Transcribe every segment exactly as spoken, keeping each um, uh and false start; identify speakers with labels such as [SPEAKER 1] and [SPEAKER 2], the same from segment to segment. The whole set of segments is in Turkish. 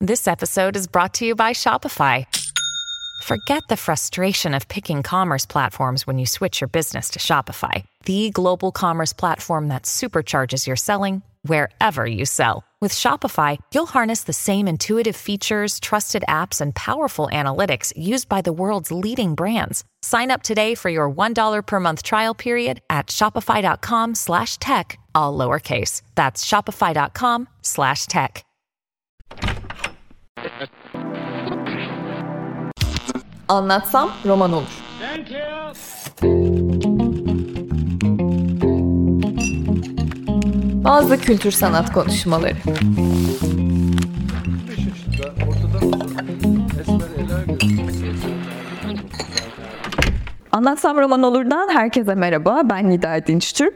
[SPEAKER 1] This episode is brought to you by Shopify. Forget the frustration of picking commerce platforms when you switch your business to Shopify, the global commerce platform that supercharges your selling wherever you sell. With Shopify, you'll harness the same intuitive features, trusted apps, and powerful analytics used by the world's leading brands. Sign up today for your one dollar per month trial period at shopify.com slash tech, all lowercase. That's shopify.com slash tech.
[SPEAKER 2] Anlatsam roman olur. Bazı kültür sanat konuşmaları. Anlatsam roman olur'dan herkese merhaba. Ben Nida Dinçtürk.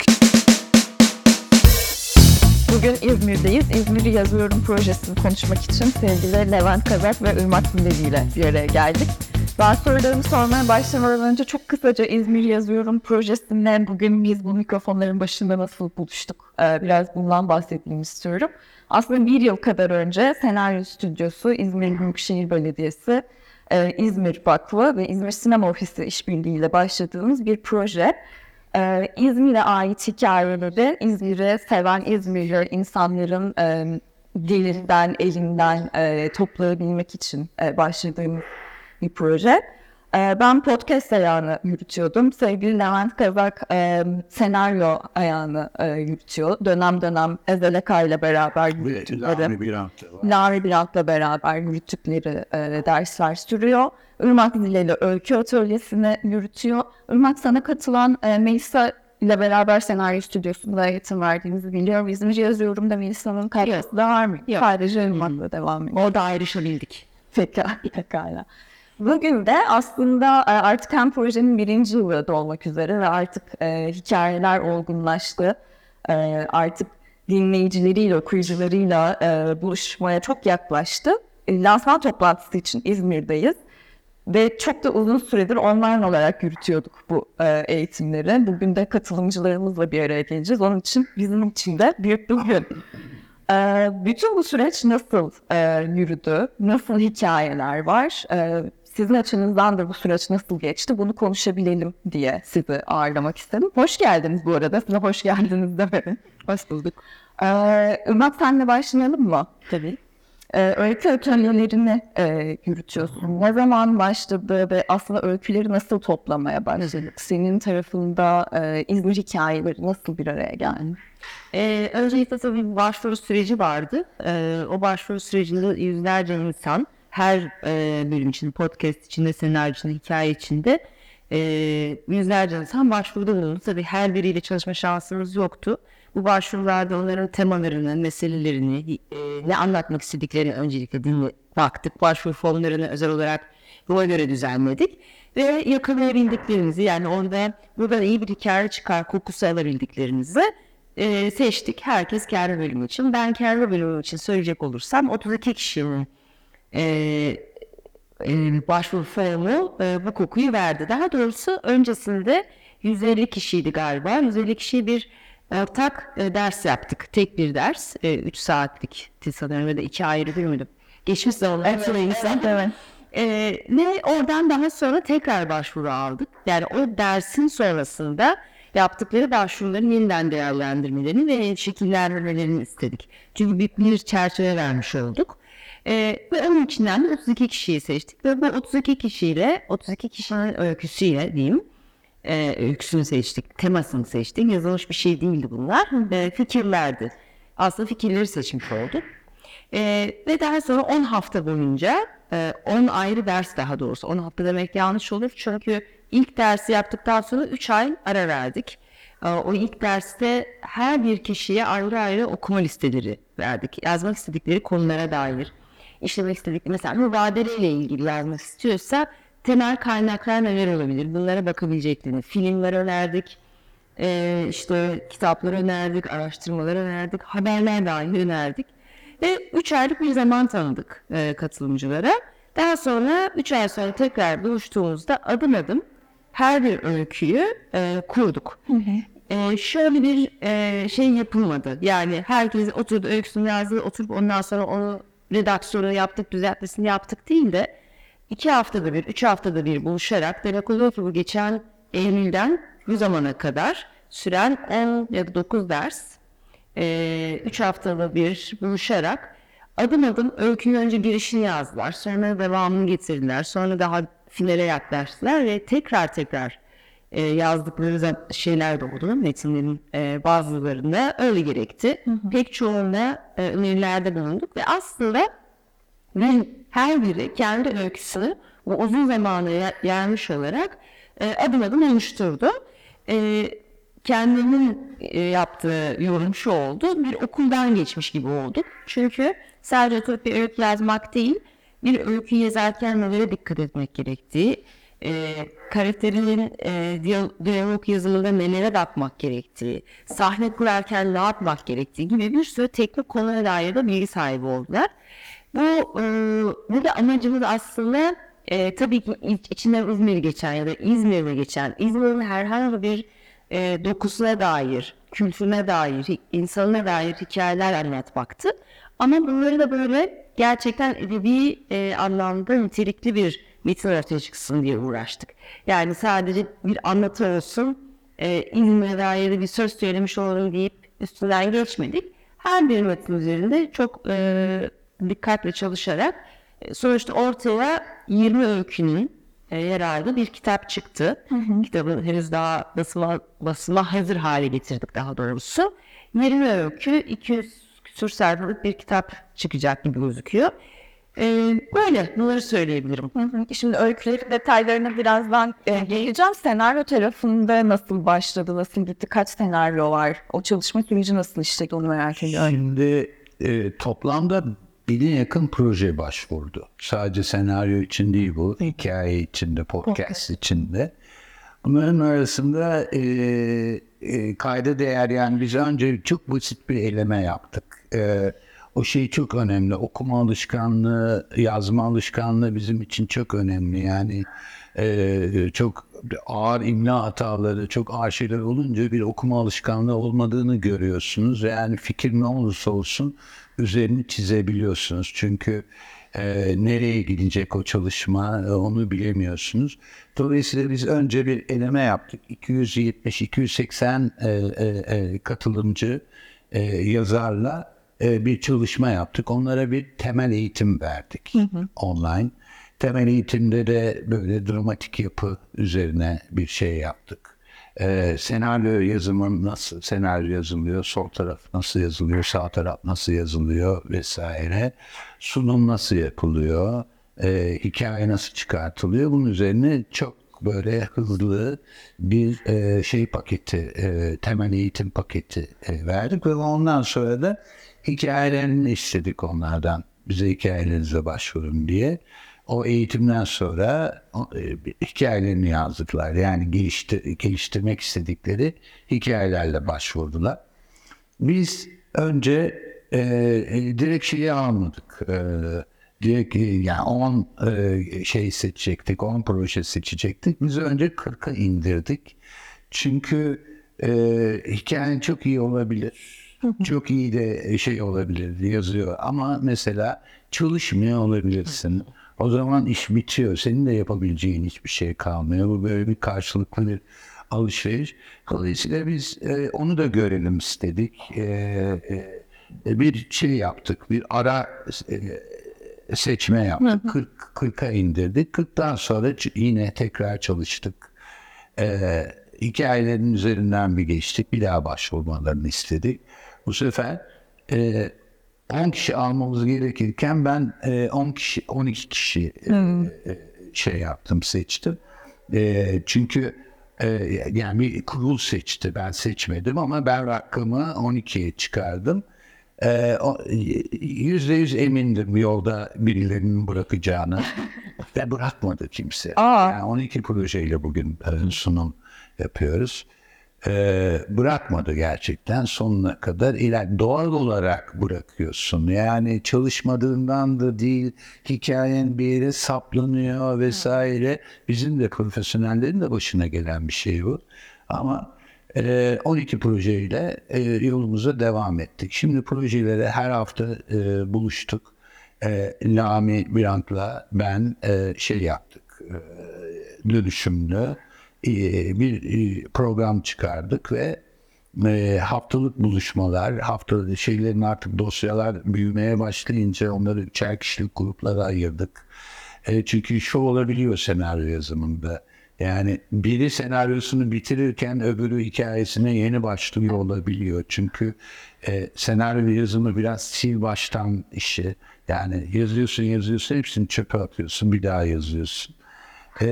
[SPEAKER 2] Bugün İzmir'deyiz. İzmir'i Yazıyorum projesini konuşmak için sevgili Levent Kazak ve Irmak Zileli ile bir araya geldik. Ben sorularımı sormaya başlamadan önce çok kısaca İzmir Yazıyorum projesinde bugün biz bu mikrofonların başında nasıl buluştuk? Ee, biraz bundan bahsetmek istiyorum. Aslında bir yıl kadar önce Senaryo Stüdyosu, İzmir Büyükşehir Belediyesi, e, İzmir Vakfı ve İzmir Sinema Ofisi işbirliğiyle başladığımız bir proje. Ee, İzmir'e ait hikayeleri, İzmir'i seven İzmirli insanların e, dilinden, elinden e, toplayabilmek için e, başladığımız bir proje. Ee, ben podcast ayağını yürütüyordum. Sevgili Levent Kazak e, senaryo ayağını e, yürütüyor. Dönem dönem Ezel Aka ile beraber yürüttükleri, Lari Birant'la beraber yürüttükleri e, dersler sürüyor. Irmak Zileli Öykü Atölyesi'ni yürütüyor. Irmak, sana katılan e, Melisa ile beraber senaryo stüdyosunda eğitim verdiğinizi biliyorum. İzmir Yazıyorum da Melisa'nın katkısı da var mı?
[SPEAKER 3] Yok.
[SPEAKER 2] Sadece Irmak'la devam ediyor.
[SPEAKER 3] Orada ayrışabildik.
[SPEAKER 2] Pekala, pekala. Bugün de aslında artık hem projenin birinci yılı olmak üzere ve artık e, hikayeler olgunlaştı. E, artık dinleyicileriyle, okuyucularıyla e, buluşmaya çok yaklaştı. E, lansman toplantısı için İzmir'deyiz. Ve çok da uzun süredir online olarak yürütüyorduk bu e, eğitimleri. Bugün de katılımcılarımızla bir araya geleceğiz. Onun için bizim için de büyük bir gün. E, bütün bu süreç nasıl e, yürüdü? Nasıl hikayeler var? E, sizin açınızdan da bu süreç nasıl geçti? Bunu konuşabilelim diye sizi ağırlamak istedim. Hoş geldiniz bu arada. Size hoş geldiniz demedim.
[SPEAKER 3] Hoş bulduk.
[SPEAKER 2] E, Irmak, senle başlayalım mı?
[SPEAKER 3] Tabii.
[SPEAKER 2] Ee, öykü atölyelerini e, yürütüyorsun. Ne zaman başladı ve aslında öyküleri nasıl toplamaya başladık? Senin tarafında e, İzmir hikayeleri nasıl bir araya geldi?
[SPEAKER 3] Ee, öncelikle tabii bir başvuru süreci vardı. Ee, o başvuru sürecinde yüzlerce insan her e, bölüm için, podcast içinde, senaryo içinde, hikaye içinde e, yüzlerce insan başvuruda bulundu. Tabii her biriyle çalışma şansımız yoktu. Bu başvurularda onların temalarını, meselelerini, e, ne anlatmak istediklerini öncelikle dinle baktık. Başvuru formlarını özel olarak buna göre düzenledik. Ve yakalayabildiklerimizi, yani orada buradan iyi bir hikaye çıkar kokusu alabildiklerimizi e, seçtik. Herkes kendi bölümü için. Ben kendi bölümüm için söyleyecek olursam otuz iki kişinin e, e, başvuru formu e, bu kokuyu verdi. Daha doğrusu öncesinde yüz elli kişiydi galiba. yüz elli kişi bir ortak e, ders yaptık. Tek bir ders. üç e, saatlik sanırım ya da iki ayrı bir müydü? Geçmiş zamanlar.
[SPEAKER 2] Evet, evet, evet.
[SPEAKER 3] E, ve oradan daha sonra tekrar başvuru aldık. Yani o dersin sonrasında yaptıkları başvuruların yeniden değerlendirmelerini ve şekillendirmelerini istedik. Çünkü bir, bir çerçeve vermiş olduk. E, ve onun içinden de otuz iki kişiyi seçtik. Ve bu otuz iki kişiyle, otuz iki kişinin öyküsüyle diyeyim, Ee, öyküsünü seçtik, temasını seçtik. Yazılmış bir şey değildi bunlar. Ee, fikirlerdi. Aslında fikirleri seçmiş olduk. Ee, ve daha sonra on hafta boyunca, e, on ayrı ders daha doğrusu. on hafta demek yanlış olur. Çünkü ilk dersi yaptıktan sonra üç ay ara verdik. Ee, o ilk derste her bir kişiye ayrı ayrı okuma listeleri verdik. Yazmak istedikleri konulara dair. İşlemek istedikleri, mesela mübadeleyle ilgili yazmak istiyorsa temel kaynaklar neler olabilir? Bunlara bakabileceklerini. Filmler önerdik, e, işte kitaplar önerdik, araştırmalar önerdik, haberler dahi önerdik. Ve üç aylık bir zaman tanıdık e, katılımcılara. Daha sonra üç ay sonra tekrar buluştuğumuzda adım adım her bir öyküyü e, kurduk. Hı hı. E, şöyle bir e, şey yapılmadı. Yani herkes oturdu, öyküsünü yazdı, oturup ondan sonra onu redaksiyonu yaptık, düzeltmesini yaptık değil de iki haftada bir, üç haftada bir buluşarak demek oluyor ki bu geçen Eylül'den bu zamana kadar süren on ya da dokuz ders e, üç haftada bir buluşarak adım adım öykünün önce girişini yazdılar. Sonra devamını getirdiler. Sonra daha finale yaklaştılar ve tekrar tekrar e, yazdıkları şeyler de oldu. Metinlerin e, bazılarında öyle gerekti. Hı hı. Pek çoğunda e, önerilerde bulunduk ve aslında ve her biri kendi öyküsünü bu uzun zamana yaymış olarak e, adım adım oluşturdu. E, kendinin e, yaptığı yorum şu oldu, bir okuldan geçmiş gibi olduk. Çünkü sadece oturup bir öykü yazmak değil, bir öykü yazarken nelere dikkat etmek gerektiği, e, karakterinin e, diyalog yazımında nelere bakmak gerektiği, sahne kurarken ne yapmak gerektiği gibi bir sürü teknik konuya dair de bilgi sahibi oldular. Bu, e, bu da amacımız aslında e, tabii ki içinden İzmir geçen ya da İzmir'de geçen, İzmir'in herhangi bir e, dokusuna dair, kültürüne dair, insanına dair hikayeler anlatmaktı. Ama bunları da böyle gerçekten edebi e, anlamda nitelikli bir metin ortaya çıksın diye uğraştık. Yani sadece bir anlatı olsun, e, İzmir'e dair bir söz söylemiş olalım deyip üstünden geçmedik. Her bir metin üzerinde çok e, dikkatle çalışarak e, sonuçta ortaya yirmi öykünün e, yer aldığı bir kitap çıktı. Hı hı. Kitabı henüz daha basıma, basıma hazır hale getirdik daha doğrusu. yirmi öykü, iki yüz küsur sayfalık bir kitap çıkacak gibi gözüküyor. Ee, böyle bunları söyleyebilirim.
[SPEAKER 2] Hı hı. Şimdi öykülerin detaylarına birazdan e, geleceğim. Senaryo tarafında nasıl başladı, nasıl gitti, kaç senaryo var? O çalışma süreci nasıl işledi onu merak ediyorum.
[SPEAKER 4] Şimdi e, toplamda bine yakın proje başvurdu. Sadece senaryo için değil bu, hikaye için de, podcast, podcast. için de. Bunların arasında e, e, kayda değer, yani biz önce çok basit bir eleme yaptık. E, o şey çok önemli. Okuma alışkanlığı, yazma alışkanlığı bizim için çok önemli. Yani e, çok ağır imla hataları, çok ağır şeyler olunca bir okuma alışkanlığı olmadığını görüyorsunuz. Yani fikir ne olursa olsun üzerini çizebiliyorsunuz. Çünkü e, nereye gidecek o çalışma e, onu bilemiyorsunuz. Dolayısıyla biz önce bir eleme yaptık. iki yüz yetmiş iki yüz seksen e, e, e, katılımcı e, yazarla e, bir çalışma yaptık. Onlara bir temel eğitim verdik, hı hı. online. Temel eğitimde de böyle dramatik yapı üzerine bir şey yaptık. Ee, senaryo yazımı nasıl, senaryo yazılıyor, sol taraf nasıl yazılıyor, sağ taraf nasıl yazılıyor vesaire. Sunum nasıl yapılıyor, e, hikaye nasıl çıkartılıyor. Bunun üzerine çok böyle hızlı bir e, şey paketi, e, temel eğitim paketi e, verdik ve ondan sonra da hikayelerini istedik onlardan. Bize hikayelerinize başvurun diye. O eğitimden sonra e, hikayelerini yazdıklar. Yani geliştir, geliştirmek istedikleri hikayelerle başvurdular. Biz önce e, direkt şeyi almadık. E, direkt yani on e, şey seçecektik, on proje seçecektik. Biz önce kırka indirdik. Çünkü e, hikayen çok iyi olabilir. Çok iyi de şey olabilir, yazıyor. Ama mesela çalışmıyor olabilirsin. O zaman iş bitiyor. Senin de yapabileceğin hiçbir şey kalmıyor. Bu böyle bir karşılıklı bir alışveriş. Dolayısıyla biz e, onu da görelim istedik. E, e, bir şey yaptık. Bir ara e, seçme yaptık. kırk, kırka indirdik. kırktan sonra yine tekrar çalıştık. E, hikayelerin üzerinden bir geçtik. Bir daha başvurmalarını istedik. Bu sefer e, on kişi almamız gerekirken ben e, on kişi, on iki kişi e, hmm. e, şey yaptım, seçtim. E, çünkü e, yani bir kurul seçti, ben seçmedim ama ben rakamı on ikiye çıkardım. E, yüzde yüz emindim yolda birilerinin bırakacağını ve bırakmadı kimse. Aa. Yani on iki projeyle bugün e, sunum yapıyoruz. Ee, bırakmadı gerçekten sonuna kadar. İler doğal olarak bırakıyorsun. Yani çalışmadığından da değil, hikayen bir yere saplanıyor vesaire. Bizim de profesyonellerin de başına gelen bir şey bu. Ama e, on iki projeyle e, yolumuza devam ettik. Şimdi projelere her hafta e, buluştuk. e, Lami Birant'la ben e, şey yaptık. E, dönüşümlü e, bir e, program çıkardık ve e, haftalık buluşmalar, haftalık şeylerin artık dosyalar büyümeye başlayınca onları üçer kişilik gruplara ayırdık. E, çünkü şu olabiliyor senaryo yazımında. Yani biri senaryosunu bitirirken öbürü hikayesine yeni başlıyor olabiliyor. Çünkü e, senaryo yazımı biraz sil baştan işi. Yani yazıyorsun yazıyorsun hepsini çöpe atıyorsun, bir daha yazıyorsun. E,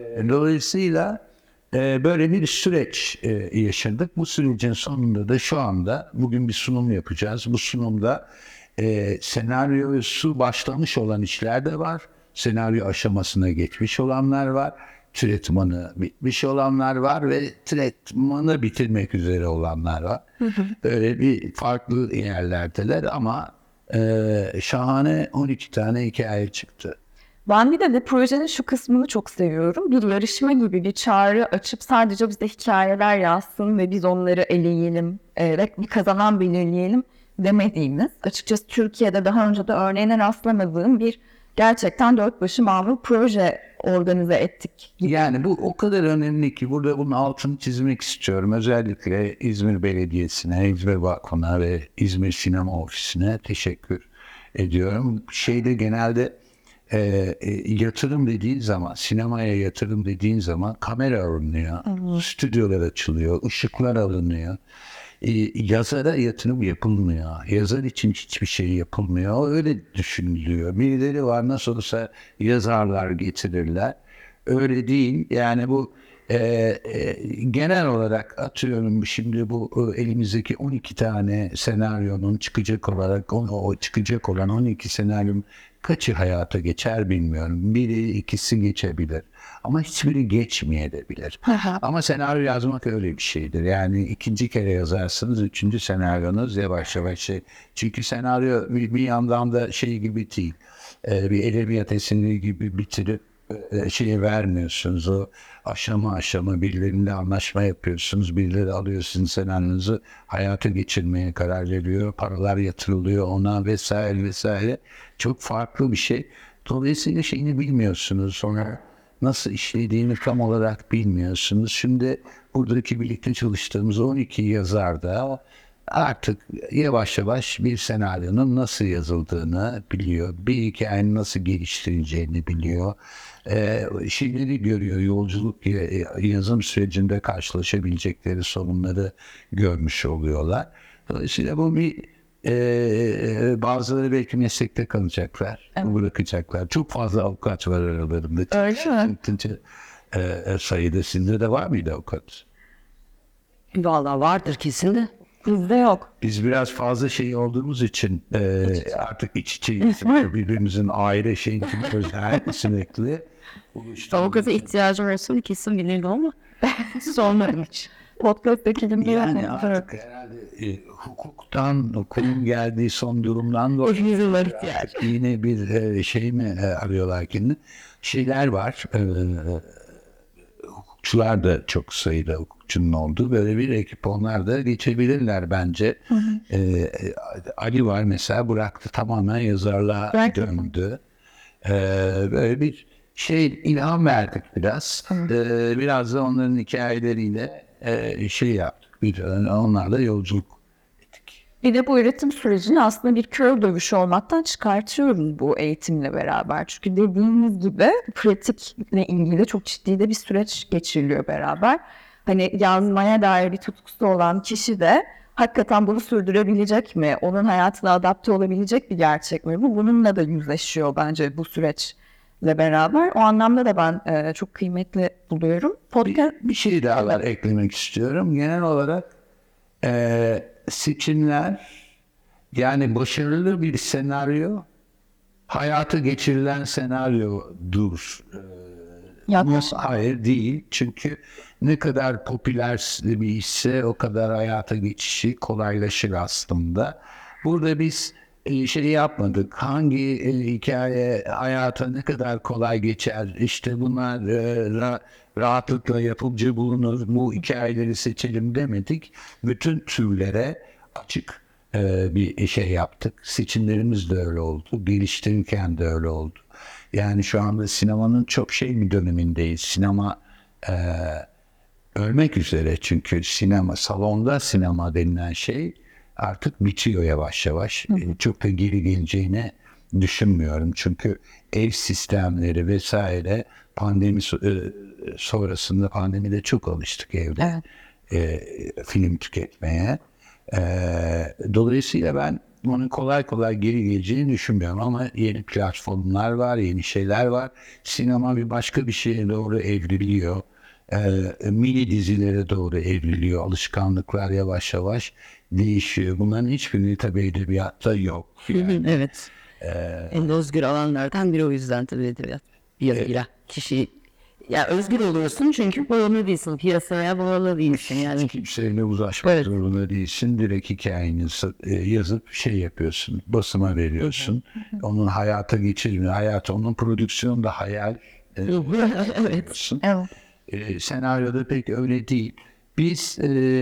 [SPEAKER 4] dolayısıyla e, böyle bir süreç e, yaşadık. Bu sürecin sonunda da şu anda bugün bir sunum yapacağız. Bu sunumda e, senaryosu başlamış olan işler de var. Senaryo aşamasına geçmiş olanlar var. Türetmanı bitmiş olanlar var ve türetmanı bitirmek üzere olanlar var. Böyle bir farklı yerlerdeler ama e, şahane on iki tane hikaye çıktı.
[SPEAKER 2] Ben bir de de projenin şu kısmını çok seviyorum. Bir yarışma gibi bir çağrı açıp sadece bize hikayeler yazsın ve biz onları eleyelim e, ve bir kazanan belirleyelim demediğimiz. Açıkçası Türkiye'de daha önce de örneğine rastlamadığım bir gerçekten dört başı mamur proje organize ettik.
[SPEAKER 4] Yani bu o kadar önemli ki burada bunun altını çizmek istiyorum. Özellikle İzmir Belediyesi'ne, İzmir Vakfı'na ve İzmir Sinema Ofisi'ne teşekkür ediyorum. Şeyde genelde e, e, yatırım dediğin zaman, sinemaya yatırım dediğin zaman kamera alınıyor, hmm. stüdyolar açılıyor, ışıklar alınıyor. E, yazara yatırım yapılmıyor. Yazar için hiçbir şey yapılmıyor. Öyle düşünülüyor. Birileri var nasıl olsa yazarlar getirirler. Öyle değil. Yani bu e, e, genel olarak atıyorum şimdi bu elimizdeki on iki tane senaryonun çıkacak olarak o, o çıkacak olan on iki senaryonun kaçı hayata geçer bilmiyorum. Biri ikisi geçebilir. Ama hiçbiri geçmeyebilir. Ama senaryo yazmak öyle bir şeydir. Yani ikinci kere yazarsınız, üçüncü senaryonuz yavaş yavaş şey. Çünkü senaryo bir, bir yandan da şey gibi değil. Ee, bir edebiyat eseri gibi bitirip e, şeyi vermiyorsunuz. O aşama aşama birileriyle anlaşma yapıyorsunuz. Birileri alıyor sizin senaryonuzu hayata geçirmeye karar veriyor. Paralar yatırılıyor ona vesaire vesaire. Çok farklı bir şey. Dolayısıyla şeyini bilmiyorsunuz. Sonra nasıl işlediğini tam olarak bilmiyorsunuz. Şimdi buradaki birlikte çalıştığımız on iki yazar da artık yavaş yavaş bir senaryonun nasıl yazıldığını biliyor. Bir hikayenin nasıl geliştirileceğini biliyor. Ee, şeyleri görüyor. Yolculuk yazım sürecinde karşılaşabilecekleri sorunları görmüş oluyorlar. Dolayısıyla bu bir Ee, bazıları belki meslekte kalacaklar, evet. bırakacaklar. Çok fazla avukat var aralarında.
[SPEAKER 2] Öyle mi?
[SPEAKER 4] Ee, sayıda sizde de var mıydı avukat?
[SPEAKER 3] Vallahi vardır kesin de.
[SPEAKER 2] Bizde yok.
[SPEAKER 4] Biz biraz fazla şey olduğumuz için e, artık iç içeyiz. Birbirimizin aile şeyini özel sürekli.
[SPEAKER 3] Avukata ihtiyacım olsun kesin bilirdim ama sormadım hiç.
[SPEAKER 2] Podcast'taki gibi
[SPEAKER 4] yani artık herhalde e, hukuktan, hukukun geldiği son durumdan dolayı yine bir e, şey mi e, arıyorlar kendini. Şeyler var. E, hukukçular da çok sayıda hukukçunun olduğu böyle bir ekip, onlar da geçebilirler bence. Hı hı. E, Ali var mesela, bıraktı tamamen yazarlığa Bıraktım. döndü. E, böyle bir şey ilham verdik biraz. E, biraz da onların hikayeleriyle e, şey yaptık. Bir, onlarla yolculuk ettik.
[SPEAKER 2] Bir de bu üretim sürecini aslında bir kör dövüşü olmaktan çıkartıyoruz bu eğitimle beraber. Çünkü dediğimiz gibi pratikle ilgili çok ciddi de bir süreç geçiriliyor beraber. Hani yazmaya dair bir tutkusu olan kişi de hakikaten bunu sürdürebilecek mi? Onun hayatına adapte olabilecek bir gerçek mi? Bu bununla da yüzleşiyor bence bu süreçle beraber. O anlamda da ben e, çok kıymetli buluyorum.
[SPEAKER 4] Podcast... Bir, bir şey daha var, eklemek istiyorum. Genel olarak e, seçimler, yani başarılı bir senaryo hayata geçirilen senaryodur.
[SPEAKER 2] Yanlış.
[SPEAKER 4] Hayır değil. Çünkü ne kadar popüler bir işse o kadar hayata geçişi kolaylaşır aslında. Burada biz şey yapmadık. Hangi hikaye hayata ne kadar kolay geçer, İşte bunlar ra- rahatlıkla yapımcı bulunur, bu hikayeleri seçelim demedik. Bütün türlere açık e, bir şey yaptık. Seçimlerimiz de öyle oldu. Geliştirirken de öyle oldu. Yani şu anda sinemanın çok şey bir dönemindeyiz. Sinema e, ölmek üzere, çünkü sinema, salonda sinema denilen şey artık bitiyor yavaş yavaş. Hı hı. E, çok da geri geleceğini düşünmüyorum. Çünkü ev sistemleri vesaire pandemi e, sonrasında, pandemide çok alıştık evde evet. e, film tüketmeye. E, dolayısıyla ben onun kolay kolay geri geleceğini düşünmüyorum, ama yeni platformlar var, yeni şeyler var. Sinema bir başka bir şeye doğru evriliyor. E, mini dizilere doğru evriliyor. Alışkanlıklar yavaş yavaş değişiyor. Bunların hiçbirini tabii edebiyatta yok. Yani.
[SPEAKER 3] Evet. Ee, en özgür alanlardan biri o yüzden tabii edebiyat. Yazıyla e, kişi ya özgür oluyorsun çünkü bağımlı değilsin. Piyasaya bağlı değilsin. Yani
[SPEAKER 4] kimseyle uzlaşmak evet. zorunda değilsin. Direkt hikayeni yazıp şey yapıyorsun. Basıma veriyorsun. Hı hı. Onun hayata geçirmiyor. Hayatı, onun prodüksiyonu da hayal. E,
[SPEAKER 3] evet. evet.
[SPEAKER 4] E, senaryoda pek öyle değil. Biz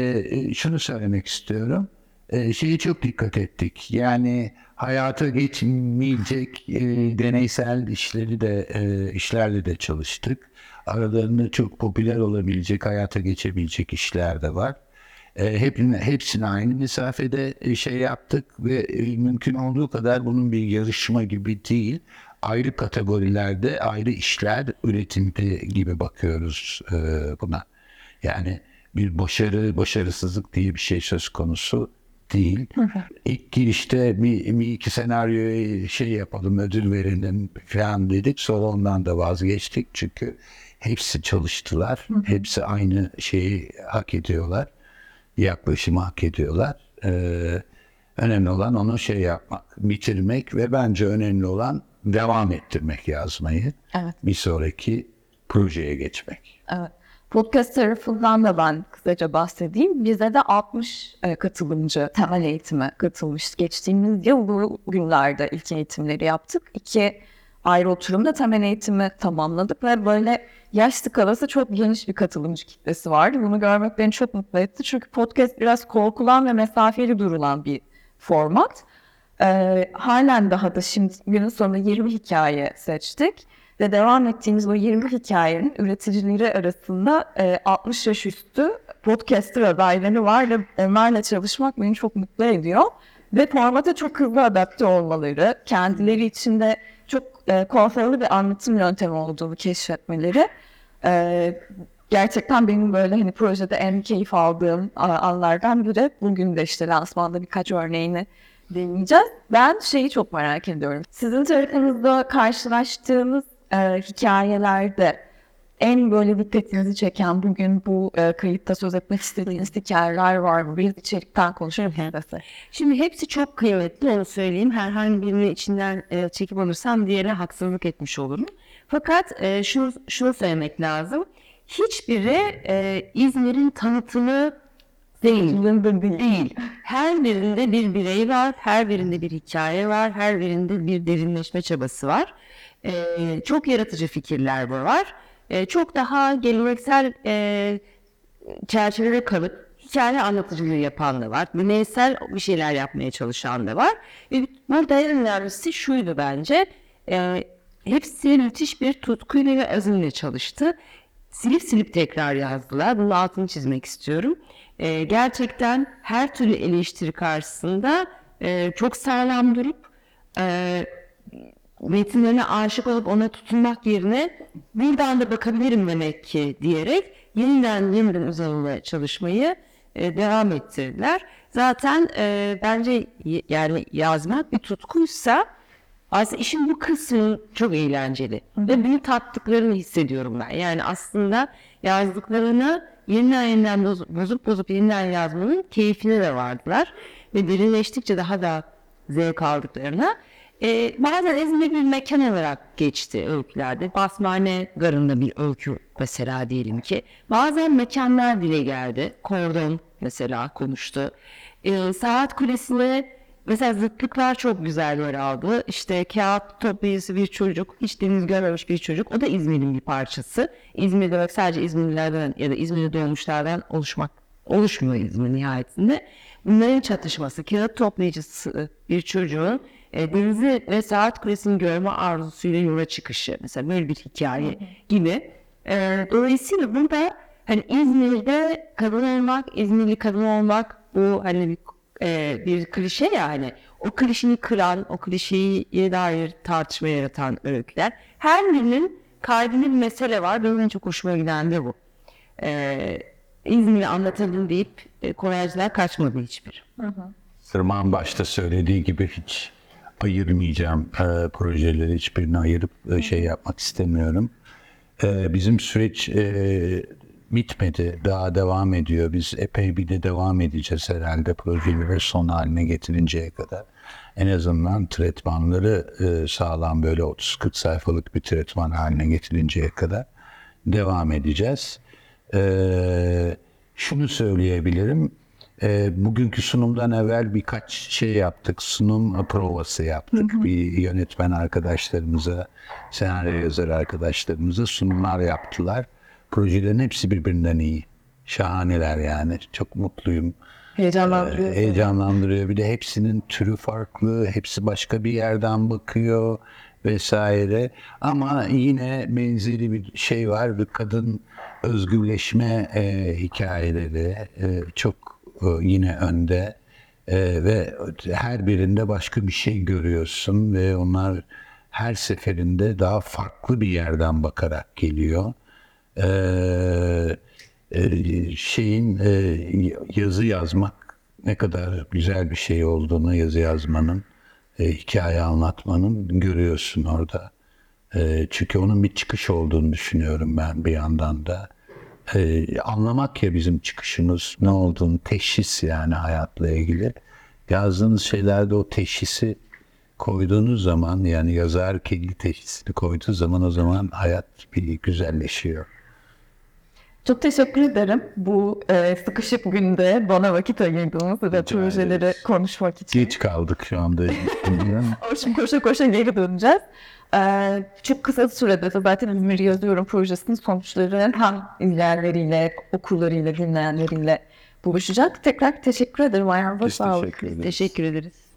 [SPEAKER 4] e, şunu söylemek istiyorum. E, şeye çok dikkat ettik. Yani hayata geçmeyecek e, deneysel işleri de e, işlerle de çalıştık. Aralarında çok popüler olabilecek, hayata geçebilecek işler de var. E, hepsine, hepsine aynı mesafede e, şey yaptık ve e, mümkün olduğu kadar bunun bir yarışma gibi değil, ayrı kategorilerde ayrı işler üretimde gibi bakıyoruz e, buna. Yani bir başarı, başarısızlık diye bir şey söz konusu değil. Hı hı. İlk girişte bir, bir iki senaryoya şey yapalım, ödül verelim falan dedik. Sonra ondan da vazgeçtik. Çünkü hepsi çalıştılar. Hı hı. Hepsi aynı şeyi hak ediyorlar. Yaklaşımı hak ediyorlar. Ee, önemli olan onu şey yapmak, bitirmek ve bence önemli olan devam ettirmek yazmayı. Evet. Bir sonraki projeye geçmek.
[SPEAKER 2] Evet. Podcast tarafından da ben kısaca bahsedeyim. Bize de altmış e, katılımcı temel eğitime katılmış. Geçtiğimiz yıl bu günlerde ilk eğitimleri yaptık. İki ayrı oturumda temel eğitimi tamamladık ve böyle yaş skalası çok geniş bir katılımcı kitlesi vardı. Bunu görmek beni çok mutlu etti. Çünkü podcast biraz korkulan ve mesafeli durulan bir format. E, halen daha da şimdi günün sonunda yirmi hikaye seçtik. Ve devam ettiğimiz bu yirmi hikayenin üreticileri arasında e, altmış yaş üstü podcaster adayları var ve onlarla çalışmak beni çok mutlu ediyor. Ve formata çok hızlı adapte olmaları, kendileri içinde çok e, konforlu bir anlatım yöntemi olduğunu keşfetmeleri e, gerçekten benim böyle hani projede en keyif aldığım anlardan biri. Bugün de işte lansmanda birkaç örneğini deneyeceğiz. Ben şeyi çok merak ediyorum. Sizin tarafınızda karşılaştığınız e, hikayelerde en böyle dikkatinizi çeken bugün bu e, kayıtta söz etmek istediğiniz hikayeler var mı? Biz içerikten konuşalım.
[SPEAKER 3] Şimdi hepsi çok kıymetli, onu söyleyeyim. Herhangi birini içinden e, çekip alırsam diğerine haksızlık etmiş olurum. Fakat e, şunu, şunu söylemek lazım. Hiçbiri e, İzmir'in tanıtımı değil. değil. Her birinde bir birey var, her birinde bir hikaye var, her birinde bir derinleşme çabası var. E, çok yaratıcı fikirler var. E, çok daha geleneksel e, çerçevede kalıp hikaye anlatıcılığı yapan da var. Bireysel bir şeyler yapmaya çalışan da var. E, burada en önemlisi şuydu bence. E, hepsi müthiş bir tutkuyla ve azimle çalıştı. Silip silip tekrar yazdılar. Bunun altını çizmek istiyorum. E, gerçekten her türlü eleştiri karşısında e, çok sağlam durup e, metinlerine aşık olup ona tutunmak yerine buradan da bakabilirim demek ki diyerek yeniden yeniden üzerine çalışmayı e, devam ettirdiler. Zaten e, bence y- yani yazmak bir tutkuysa aslında işin bu kısmı çok eğlenceli ve bunu tattıklarını hissediyorum ben. Yani aslında yazdıklarını yeniden yeniden bozup bozup yeniden yazmanın keyfine de vardılar ve derinleştikçe daha da zevk aldıklarına. Ee, bazen İzmir bir mekan olarak geçti öykülerde. Basmane Garı'nda bir öykü mesela diyelim ki. Bazen mekanlar dile geldi. Kordon mesela konuştu. Ee, Saat Kulesi'nde mesela zıtlıklar çok güzel yer aldı. İşte kağıt toplayıcısı bir çocuk, hiç deniz görmemiş bir çocuk. O da İzmir'in bir parçası. İzmir demek sadece İzmirlilerden ya da İzmir'de doğmuşlardan oluşmak, oluşmuyor İzmir nihayetinde. bunların çatışması, kağıt toplayıcısı bir çocuğun e, denizi ve saat kulesini görme arzusuyla yola çıkışı. Mesela böyle bir hikaye gibi. E, dolayısıyla burada hani İzmir'de kadın olmak, İzmirli kadın olmak bu hani bir, e, bir klişe ya hani. O klişeyi kıran, o klişeye dair tartışma yaratan öyküler. Her birinin kalbinde bir mesele var. Benim en çok hoşuma giden de bu. Ee, İzmir'i anlatalım deyip e, Koraycılar kaçmadı hiçbir.
[SPEAKER 4] Sırman başta söylediği gibi hiç ayırmayacağım e, projeleri, hiçbirini ayırıp e, şey yapmak istemiyorum. E, bizim süreç e, bitmedi, daha devam ediyor. Biz epey bir de devam edeceğiz herhalde projeleri son haline getirinceye kadar. En azından tretmanları e, sağlam böyle otuz kırk sayfalık bir tretman haline getirinceye kadar devam edeceğiz. E, şunu söyleyebilirim. E, bugünkü sunumdan evvel birkaç şey yaptık. Sunum provası yaptık. Hı hı. Bir yönetmen arkadaşlarımıza, senaryo yazar arkadaşlarımıza sunumlar yaptılar. Projelerin hepsi birbirinden iyi. Şahaneler yani. Çok mutluyum.
[SPEAKER 2] Heyecanlandırıyor.
[SPEAKER 4] Ee, heyecanlandırıyor. Bir de hepsinin türü farklı. Hepsi başka bir yerden bakıyor vesaire. Ama yine benzeri bir şey var. Bir kadın özgürleşme e, hikayeleri e, çok e, yine önde. E, ve her birinde başka bir şey görüyorsun ve onlar her seferinde daha farklı bir yerden bakarak geliyor. Ee, e, şeyin e, yazı yazmak ne kadar güzel bir şey olduğunu, yazı yazmanın, e, hikaye anlatmanın görüyorsun orada. E, çünkü onun bir çıkış olduğunu düşünüyorum ben bir yandan da. E, anlamak ya bizim çıkışımız, ne olduğunu, teşhis yani hayatla ilgili. Yazdığınız şeylerde o teşhisi koyduğunuz zaman, yani yazar kendi teşhisini koyduğu zaman o zaman hayat bir güzelleşiyor.
[SPEAKER 2] Çok teşekkür ederim bu e, sıkışık günde bana vakit ayırdığınız ve projeleri ederiz. Konuşmak için.
[SPEAKER 4] Geç kaldık şu anda.
[SPEAKER 2] Şimdi koşa koşa geri döneceğiz. Ee, çok kısa sürede zaten İzmir Yazıyorum projesinin sonuçları hem izleyenleriyle, okurlarıyla, dinleyenleriyle buluşacak. Tekrar teşekkür ederim Ayhan.
[SPEAKER 4] Biz
[SPEAKER 2] Sağ olun.
[SPEAKER 4] teşekkür ederiz.
[SPEAKER 3] Teşekkür ederiz.